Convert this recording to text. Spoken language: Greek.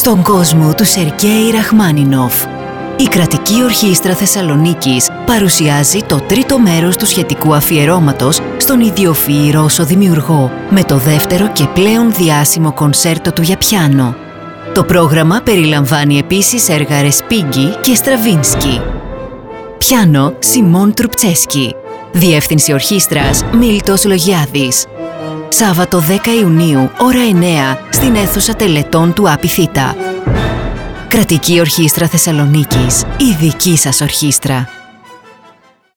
Στον κόσμο του Σεργκέη Ραχμάνινοφ, η Κρατική Ορχήστρα Θεσσαλονίκης παρουσιάζει το τρίτο μέρος του σχετικού αφιερώματος στον ιδιοφυή Ρώσο δημιουργό, με το δεύτερο και πλέον διάσημο κονσέρτο του για πιάνο. Το πρόγραμμα περιλαμβάνει επίσης έργα Ρεσπίγκι και Στραβίνσκι. Πιάνο Σιμών Τρουπτσέσκι. Διεύθυνση ορχήστρας Μίλτος Λογιάδης. Σάββατο 10 Ιουνίου, ώρα 9, στην αίθουσα τελετών του Άπη Θήτα. Κρατική Ορχήστρα Θεσσαλονίκης, η δική σας ορχήστρα.